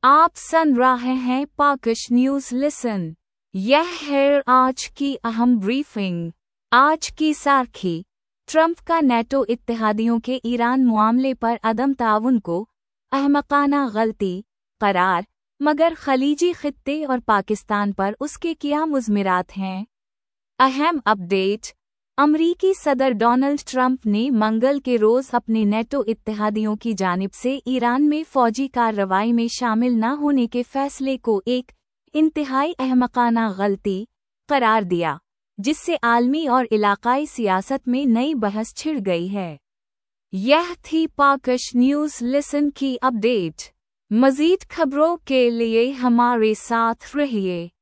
आप सुन रहे हैं पाकिश न्यूज़ लिसन। यह है आज की अहम ब्रीफिंग। आज की सार्खी। ट्रंप का नेटो इत्तेहादियों के ईरान मामले पर अदम ताउन को अहमकाना गलती करार, मगर खलीजी खित्ते और पाकिस्तान पर उसके क्या मुज़मिरात हैं। अहम अपडेट। अमरीकी सदर डोनाल्ड ट्रंप ने मंगल के रोज़ अपने नेटो इत्तेहादियों की जानिब से ईरान में फ़ौजी कार्रवाई में शामिल न होने के फैसले को एक इंतहाई अहमकाना गलती करार दिया, जिससे आलमी और इलाकाई सियासत में नई बहस छिड़ गई है। यह थी पाकिश न्यूज़ लिसन की अपडेट। मज़ीद खबरों के लिए हमारे साथ रहिए।